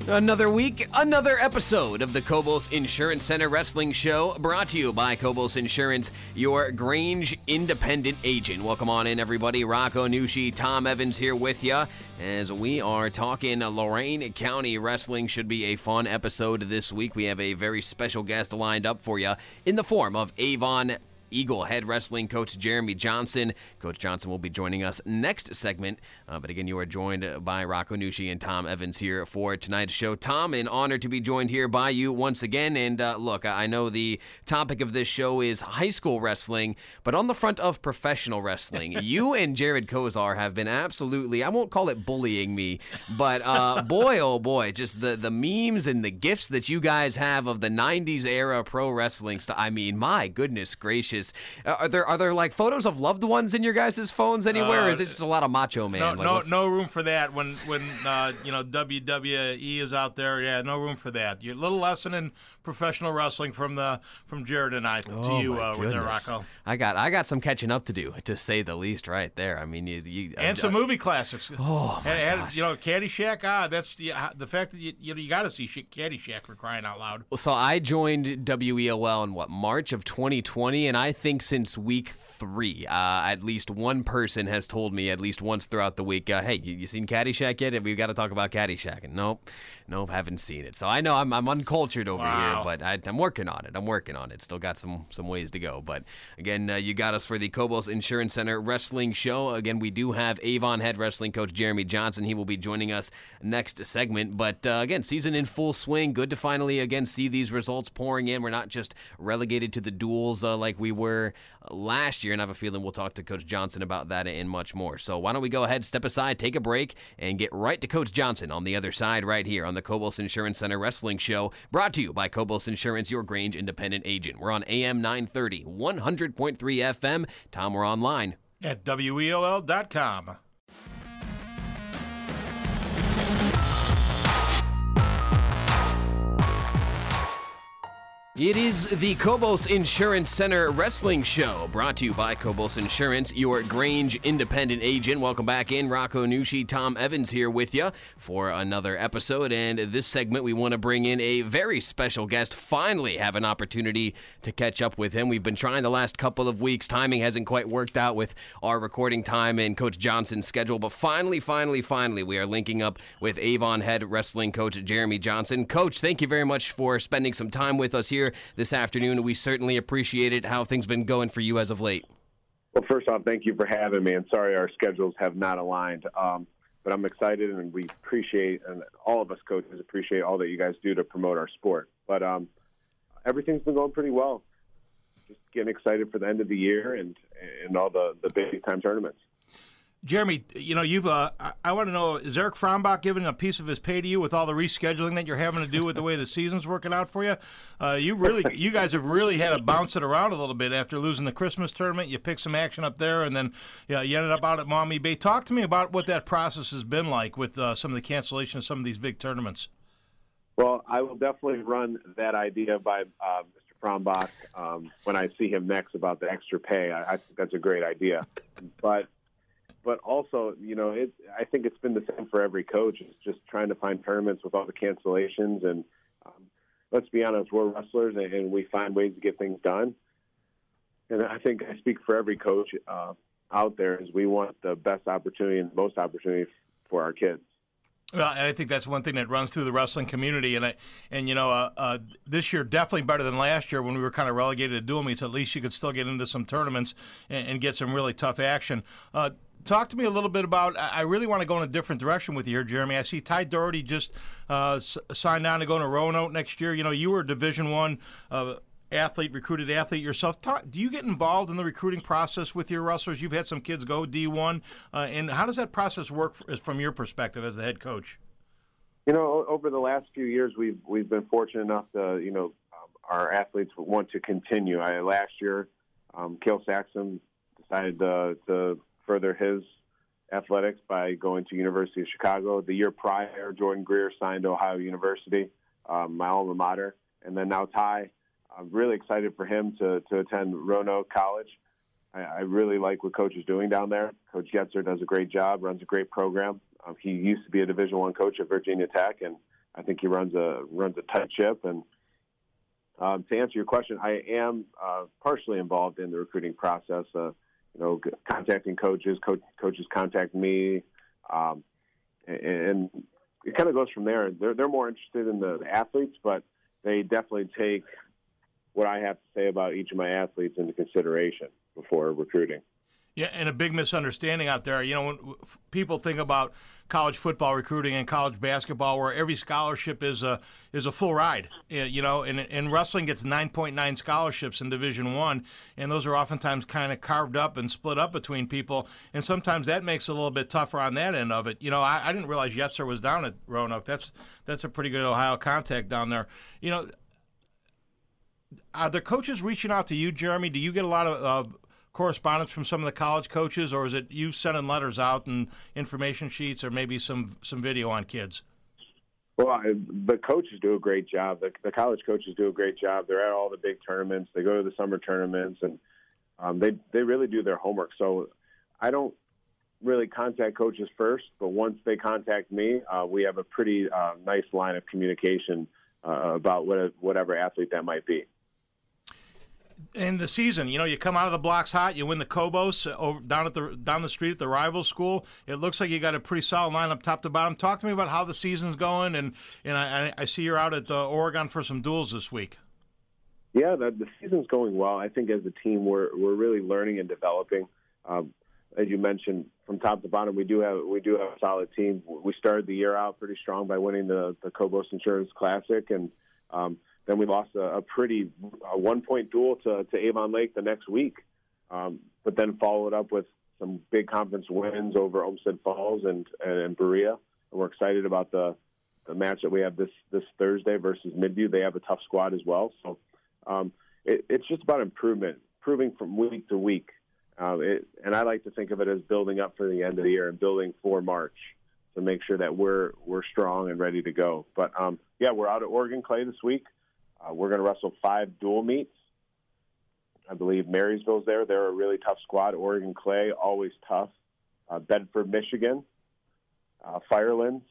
Another week, another episode of the Cobos Insurance Center Wrestling Show, brought to you by Cobos Insurance, your Grange independent agent. Welcome on in, everybody. Rocco Nushi, Tom Evans here with you as we are talking Lorain County wrestling. Should be a fun episode this week. We have a very special guest lined up for you in the form of Avon Eagle head wrestling coach Jeremy Johnson. Coach Johnson will be joining us next segment. But again, you are joined by Rocco Nushi and Tom Evans here for tonight's show. Tom, an honor to be joined here by you once again. And look, I know the topic of this show is high school wrestling, but on the front of professional wrestling, you and Jared Kozar have been absolutely, I won't call it bullying me, but boy, oh boy, just the memes and the gifs that you guys have of the 90s era pro wrestling stuff. I mean, my goodness gracious. Are there like photos of loved ones in your guys' phones anywhere, or is it just a lot of Macho Man? No room for that. When WWE is out there, yeah, no room for that. Your little lesson in professional wrestling from Jared and I to you there, Rocco. I got some catching up to do, to say the least, right there. I mean, and some movie classics. Oh my gosh. Caddyshack. That's the fact that you got to see Caddyshack, for crying out loud. Well, so I joined WEOL in March of 2020, and I think since week 3, at least one person has told me at least once throughout the week, hey, you seen Caddyshack yet? We've got to talk about Caddyshack. And nope, haven't seen it. So I know I'm uncultured over here, but I'm working on it. Still got some ways to go. But again, you got us for the Cobos Insurance Center Wrestling Show. Again, we do have Avon head wrestling coach Jeremy Johnson. He will be joining us next segment. But again, season in full swing. Good to finally again see these results pouring in. We're not just relegated to the duels like we were last year, and I have a feeling we'll talk to Coach Johnson about that and much more. So why don't we go ahead, step aside, take a break, and get right to Coach Johnson on the other side right here on the Cobos Insurance Center Wrestling Show, brought to you by Cobos Insurance, your Grange independent agent. We're on AM 930, 100.3 FM. Tom, we're online at WEOL.com. It is the Cobos Insurance Center Wrestling Show, brought to you by Cobos Insurance, your Grange independent agent. Welcome back in. Rocco Nushi, Tom Evans here with you for another episode. And this segment, we want to bring in a very special guest. Finally have an opportunity to catch up with him. We've been trying the last couple of weeks. Timing hasn't quite worked out with our recording time and Coach Johnson's schedule. But finally, we are linking up with Avon head wrestling coach Jeremy Johnson. Coach, thank you very much for spending some time with us here this afternoon. We certainly appreciate it. How things been going for you as of late? Well, first off, thank you for having me, and sorry our schedules have not aligned. But I'm excited, and we appreciate, and all of us coaches appreciate all that you guys do to promote our sport. But everything's been going pretty well. Just getting excited for the end of the year and all the big-time tournaments. Jeremy, you've I want to know, is Eric Frombach giving a piece of his pay to you with all the rescheduling that you're having to do with the way the season's working out for you? You guys have really had to bounce it around a little bit after losing the Christmas tournament. You picked some action up there, and then you ended up out at Maumee Bay. Talk to me about what that process has been like with some of the cancellation of some of these big tournaments. Well, I will definitely run that idea by Mr. Frombach when I see him next about the extra pay. I think that's a great idea. But also, I think it's been the same for every coach. It's just trying to find tournaments with all the cancellations. And let's be honest, we're wrestlers, and we find ways to get things done. And I think I speak for every coach out there, is we want the best opportunity and most opportunity for our kids. Well, and I think that's one thing that runs through the wrestling community, and this year definitely better than last year when we were kind of relegated to dual meets. At least you could still get into some tournaments and get some really tough action. Talk to me a little bit about, I really want to go in a different direction with you here, Jeremy. I see Ty Doherty just signed on to go to Roanoke next year. You were a Division I recruited athlete yourself. Do you get involved in the recruiting process with your wrestlers? You've had some kids go D1, and how does that process work from your perspective as the head coach? Over the last few years, we've been fortunate enough to, our athletes want to continue. Last year, Cale Saxon decided to further his athletics by going to University of Chicago. The year prior, Jordan Greer signed to Ohio University, my alma mater. And then now Ty, I'm really excited for him to attend Roanoke College. I really like what Coach is doing down there. Coach Getzer does a great job, runs a great program. He used to be a Division I coach at Virginia Tech, and I think he runs a tight ship. And to answer your question, I am partially involved in the recruiting process. Contacting coaches, coaches contact me, and it kind of goes from there. They're more interested in the athletes, but they definitely take what I have to say about each of my athletes into consideration before recruiting. Yeah, and a big misunderstanding out there. When people think about college football recruiting and college basketball, where every scholarship is a full ride. And wrestling gets 9.9 scholarships in Division I, and those are oftentimes kind of carved up and split up between people, and sometimes that makes it a little bit tougher on that end of it. I didn't realize Yetzer was down at Roanoke. That's a pretty good Ohio contact down there. Are the coaches reaching out to you, Jeremy? Do you get a lot of correspondence from some of the college coaches, or is it you sending letters out and information sheets, or maybe some video on kids? Well, the coaches do a great job. The college coaches do a great job. They're at all the big tournaments. They go to the summer tournaments, and they really do their homework. So I don't really contact coaches first, but once they contact me, we have a pretty nice line of communication about whatever athlete that might be. In the season, you come out of the blocks hot, you win the Cobos down the street at the rival school. It looks like you got a pretty solid lineup top to bottom. Talk to me about how the season's going, and I see you're out at Oregon for some duels this week. Yeah, the season's going well. I think as a team, we're really learning and developing. As you mentioned, from top to bottom, we do have a solid team. We started the year out pretty strong by winning the Cobos Insurance Classic, and then we lost a pretty 1-point duel to Avon Lake the next week, but then followed up with some big conference wins over Olmsted Falls and Berea. And we're excited about the match that we have this Thursday versus Midview. They have a tough squad as well. So it's just about improving from week to week. And I like to think of it as building up for the end of the year and building for March to make sure that we're strong and ready to go. But, we're out at Oregon Clay this week. We're going to wrestle 5 dual meets. I believe Marysville's there. They're a really tough squad. Oregon Clay, always tough. Bedford, Michigan, Firelands,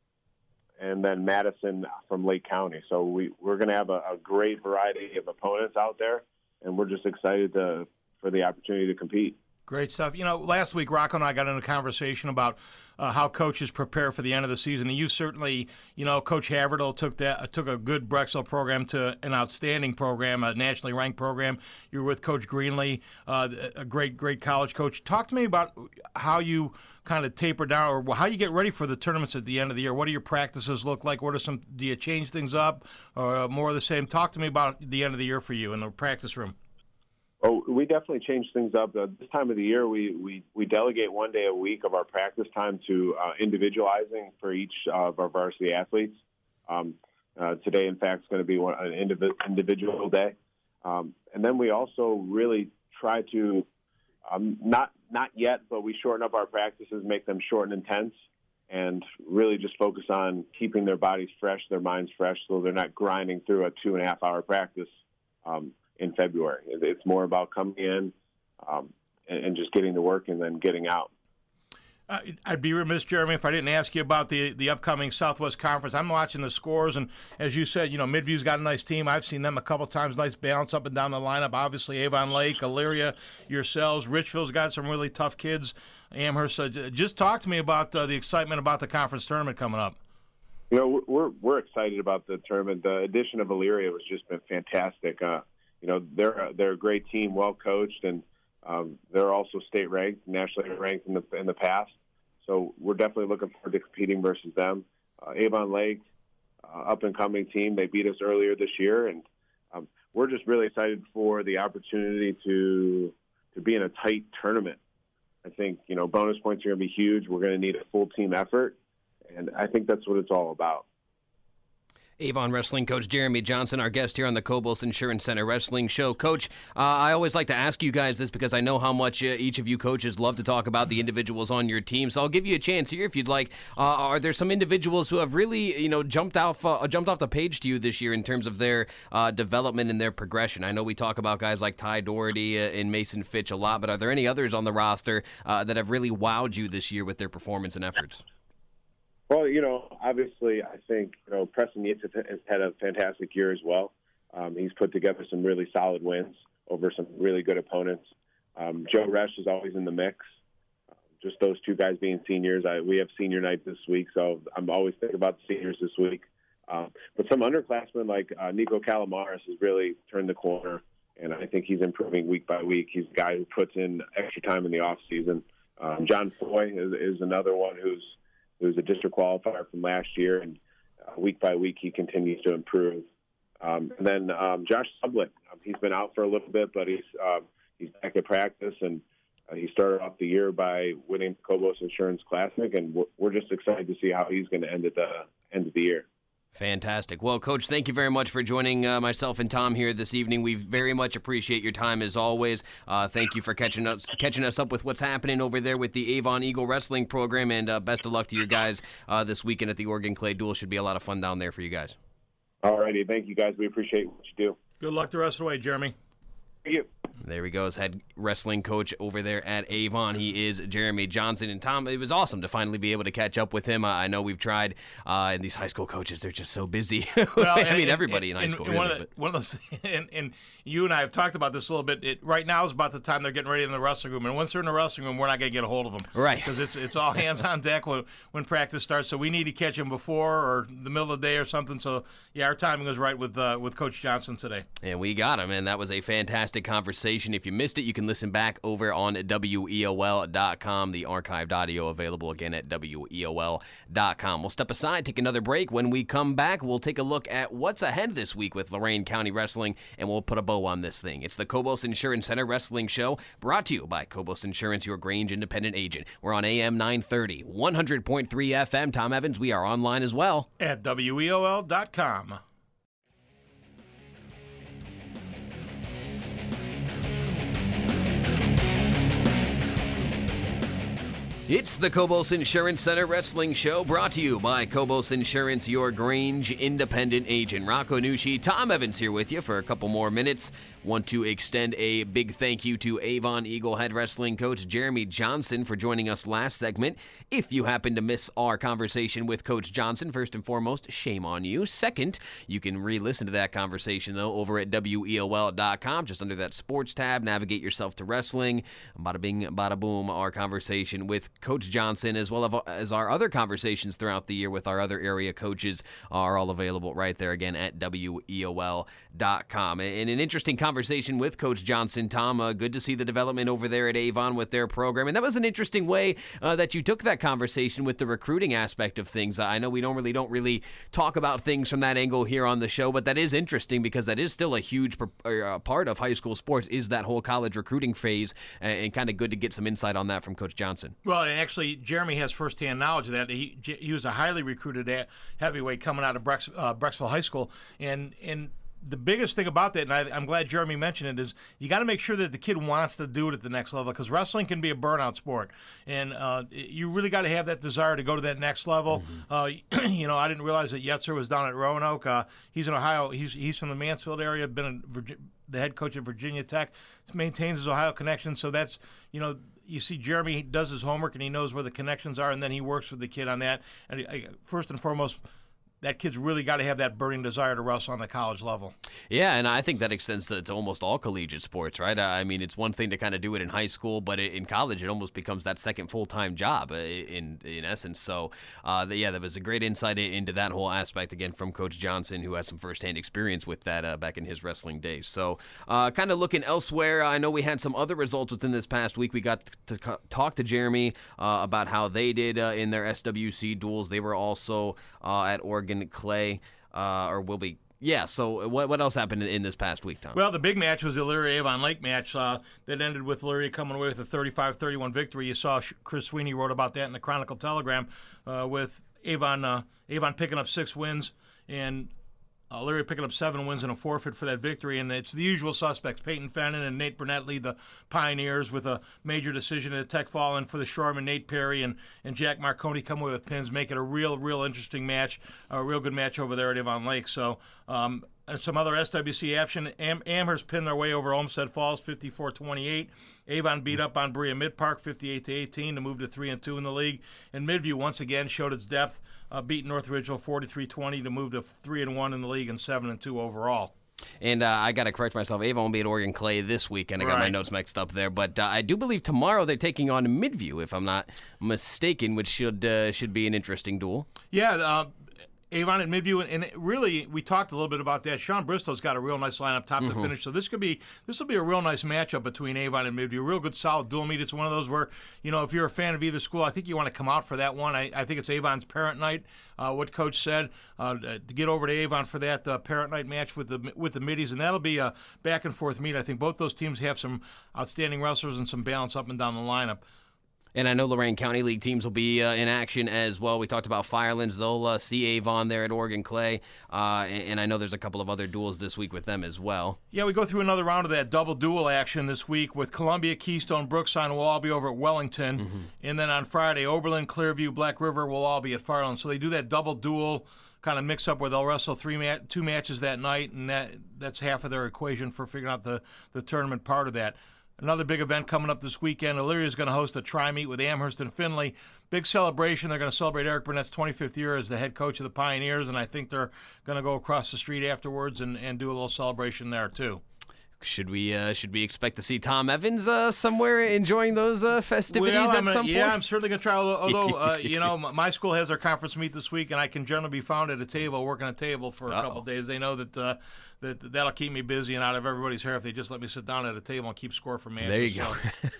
and then Madison from Lake County. So we're going to have a great variety of opponents out there, and we're just excited for the opportunity to compete. Great stuff. Last week, Rocco and I got in a conversation about how coaches prepare for the end of the season. And you certainly, Coach Havertl took a good Brexel program to an outstanding program, a nationally ranked program. You were with Coach Greenlee, a great college coach. Talk to me about how you kind of taper down, or how you get ready for the tournaments at the end of the year. What do your practices look like? Do you change things up, or more of the same? Talk to me about the end of the year for you in the practice room. Oh, we definitely change things up. This time of the year, we delegate 1 day a week of our practice time to individualizing for each of our varsity athletes. Today, in fact, is going to be an individual day. And then we also really try to, not yet, but we shorten up our practices, make them short and intense, and really just focus on keeping their bodies fresh, their minds fresh, so they're not grinding through a 2.5-hour practice in February. It's more about coming in and just getting to work and then getting out. I'd be remiss, Jeremy, if I didn't ask you about the upcoming Southwest Conference. I'm watching the scores, and as you said, Midview's got a nice team. I've seen them a couple times, nice balance up and down the lineup. Obviously, Avon Lake, Elyria, yourselves. Richfield's got some really tough kids. Amherst. Just talk to me about the excitement about the conference tournament coming up. We're excited about the tournament. The addition of Elyria has just been fantastic. They're a great team, well coached, and they're also state ranked, nationally ranked in the past. So we're definitely looking forward to competing versus them. Avon Lake, up and coming team. They beat us earlier this year, and we're just really excited for the opportunity to be in a tight tournament. I think bonus points are going to be huge. We're going to need a full team effort, and I think that's what it's all about. Avon Wrestling Coach Jeremy Johnson, our guest here on the Cobos Insurance Center Wrestling Show. Coach, I always like to ask you guys this because I know how much each of you coaches love to talk about the individuals on your team. So I'll give you a chance here if you'd like. Are there some individuals who have really, jumped off the page to you this year in terms of their development and their progression? I know we talk about guys like Ty Doherty and Mason Fitch a lot, but are there any others on the roster that have really wowed you this year with their performance and efforts? Well, obviously, I think Preston Yates has had a fantastic year as well. He's put together some really solid wins over some really good opponents. Joe Resch is always in the mix. Just those two guys being seniors. We have senior night this week, so I'm always thinking about the seniors this week. But some underclassmen like Nico Calamaris has really turned the corner, and I think he's improving week by week. He's a guy who puts in extra time in the off season. John Foy is another one who's a district qualifier from last year, and week by week he continues to improve. And then Josh Sublett, he's been out for a little bit, but he's back at practice, and he started off the year by winning Cobos Insurance Classic, and we're just excited to see how he's going to end at the end of the year. Fantastic. Well, Coach, thank you very much for joining myself and Tom here this evening. We very much appreciate your time as always. Thank you for catching us up with what's happening over there with the Avon Eagle Wrestling program, and best of luck to you guys this weekend at the Oregon Clay Duel. Should be a lot of fun down there for you guys. All righty. Thank you, guys. We appreciate what you do. Good luck the rest of the way, Jeremy. Thank you. There he goes, head wrestling coach over there at Avon. He is Jeremy Johnson. And Tom, it was awesome to finally be able to catch up with him. I know we've tried, and these high school coaches, they're just so busy. Well, everybody in high school. Really, one of those, and you and I have talked about this a little bit. Right now is about the time they're getting ready in the wrestling room. And once they're in the wrestling room, we're not going to get a hold of them. Right. Because it's all hands on deck when practice starts. So we need to catch them before or the middle of the day or something. So, yeah, our timing was right with Coach Johnson today. And we got him, and that was a fantastic conversation. If you missed it, you can listen back over on WEOL.com. The archived audio available again at WEOL.com. We'll step aside, take another break. When we come back, we'll take a look at what's ahead this week with Lorain County Wrestling, and we'll put a bow on this thing. It's the Cobos Insurance Center Wrestling Show, brought to you by Cobos Insurance, your Grange independent agent. We're on AM 930, 100.3 FM. Tom Evans, we are online as well. At WEOL.com. It's the Cobos Insurance Center Wrestling Show, brought to you by Cobos Insurance, your Grange independent agent. Rocco Nucci, Tom Evans here with you for a couple more minutes. Want to extend a big thank you to Avon Eagle head wrestling coach Jeremy Johnson for joining us last segment. If you happen to miss our conversation with Coach Johnson, first and foremost, shame on you. Second, you can re-listen to that conversation, though, over at WEOL.com, just under that sports tab. Navigate yourself to wrestling. Bada bing, bada boom, our conversation with Coach Johnson, as well as our other conversations throughout the year with our other area coaches, are all available right there again at WEOL.com. And an interesting conversation with Coach Johnson, Tom. Good to see the development over there at Avon with their program. And that was an interesting way that you took that conversation with the recruiting aspect of things. I know we don't really talk about things from that angle here on the show, but that is interesting because that is still a huge part of high school sports, is that whole college recruiting phase, and kind of good to get some insight on that from Coach Johnson. Well, and actually, Jeremy has firsthand knowledge of that. He was a highly recruited heavyweight coming out of Brecksville High School, and the biggest thing about that, and I'm glad Jeremy mentioned it, is you got to make sure that the kid wants to do it at the next level, because wrestling can be a burnout sport, and you really got to have that desire to go to that next level. Mm-hmm. I didn't realize that Yetzer was down at Roanoke. He's in Ohio. He's from the Mansfield area. Been the head coach at Virginia Tech. Maintains his Ohio connection. So that's you see Jeremy does his homework and he knows where the connections are, and then he works with the kid on that. And first and foremost, that kid's really got to have that burning desire to wrestle on the college level. Yeah, and I think that extends to almost all collegiate sports, right? I mean, it's one thing to kind of do it in high school, but in college it almost becomes that second full-time job in essence. So, that was a great insight into that whole aspect, again, from Coach Johnson, who has some firsthand experience with that back in his wrestling days. So, kind of looking elsewhere, I know we had some other results within this past week. We got to talk to Jeremy about how they did in their SWC duels. They were also at Oregon Clay, or will be. Yeah, so what else happened in this past week, Tom? Well, the big match was the Elyria-Avon Lake match that ended with Elyria coming away with a 35-31 victory. You saw Chris Sweeney wrote about that in the Chronicle Telegram, with Avon picking up 6 wins and Elyria picking up 7 wins and a forfeit for that victory. And it's the usual suspects. Peyton Fenton and Nate Burnett lead the Pioneers with a major decision at Tech Fall, and for the Shoremen, Nate Perry and Jack Marconi come away with pins, make it a real interesting match, a real good match over there at Avon Lake. So and some other SWC action. Amherst pinned their way over Olmsted Falls 54-28. Avon beat up on Berea Mid Park 58-18 to move to 3-2 in the league. And Midview once again showed its depth beat North Ridgeville 43-20 to move to 3-1 in the league and 7-2 overall. And I got to correct myself. Avon will be at Oregon Clay this weekend. I got my notes mixed up there. But I do believe tomorrow they're taking on Midview, if I'm not mistaken, which should be an interesting duel. Yeah, Avon and Midview, and really, we talked a little bit about that. Sean Bristow's got a real nice lineup, top to finish. So this will be a real nice matchup between Avon and Midview. Real good, solid dual meet. It's one of those where, if you're a fan of either school, I think you want to come out for that one. I think it's Avon's parent night. What Coach said to get over to Avon for that parent night match with the middies, and that'll be a back and forth meet. I think both those teams have some outstanding wrestlers and some balance up and down the lineup. And I know Lorain County League teams will be in action as well. We talked about Firelands. They'll see Avon there at Oregon Clay. And I know there's a couple of other duels this week with them as well. Yeah, we go through another round of that double duel action this week with Columbia, Keystone, Brookside will all be over at Wellington. And then on Friday, Oberlin, Clearview, Black River will all be at Firelands. So they do that double duel kind of mix up where they'll wrestle two matches that night, and that's half of their equation for figuring out the tournament part of that. Another big event coming up this weekend. Elyria is going to host a tri-meet with Amherst and Findlay. Big celebration. They're going to celebrate Eric Burnett's 25th year as the head coach of the Pioneers, and I think they're going to go across the street afterwards and do a little celebration there, too. Should we expect to see Tom Evans somewhere enjoying those festivities at some point? Yeah, I'm certainly going to try. Although my school has their conference meet this week, and I can generally be found at a table, working a table for a couple of days. They know that'll keep me busy and out of everybody's hair if they just let me sit down at a table and keep score for me. There you go.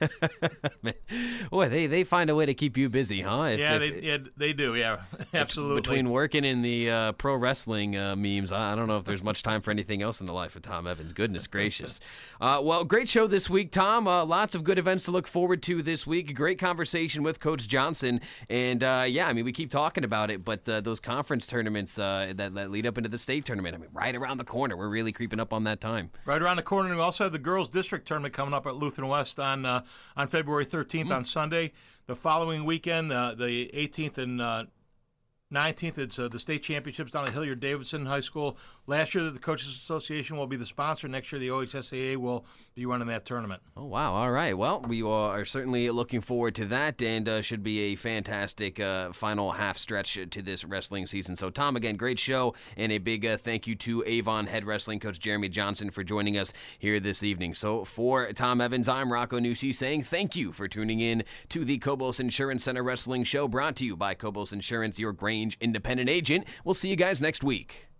Boy, they find a way to keep you busy, huh? They do. Yeah, absolutely. Between working in the pro wrestling memes, I don't know if there's much time for anything else in the life of Tom Evans. Goodness gracious. Well, great show this week, Tom. Lots of good events to look forward to this week. Great conversation with Coach Johnson. And, we keep talking about it, but those conference tournaments that lead up into the state tournament, right around the corner. We're really creeping up on that time. Right around the corner. And we also have the girls' district tournament coming up at Lutheran West on February 13th on Sunday. The following weekend, the 18th and 19th, it's the state championships down at Hilliard-Davidson High School. Last year, the Coaches Association will be the sponsor. Next year, the OHSAA will be running that tournament. Oh, wow. All right. Well, we are certainly looking forward to that, and should be a fantastic final half stretch to this wrestling season. So, Tom, again, great show, and a big thank you to Avon head wrestling coach Jeremy Johnson for joining us here this evening. So, for Tom Evans, I'm Rocco Nucci saying thank you for tuning in to the Cobos Insurance Center Wrestling Show, brought to you by Cobos Insurance, your Grange independent agent. We'll see you guys next week.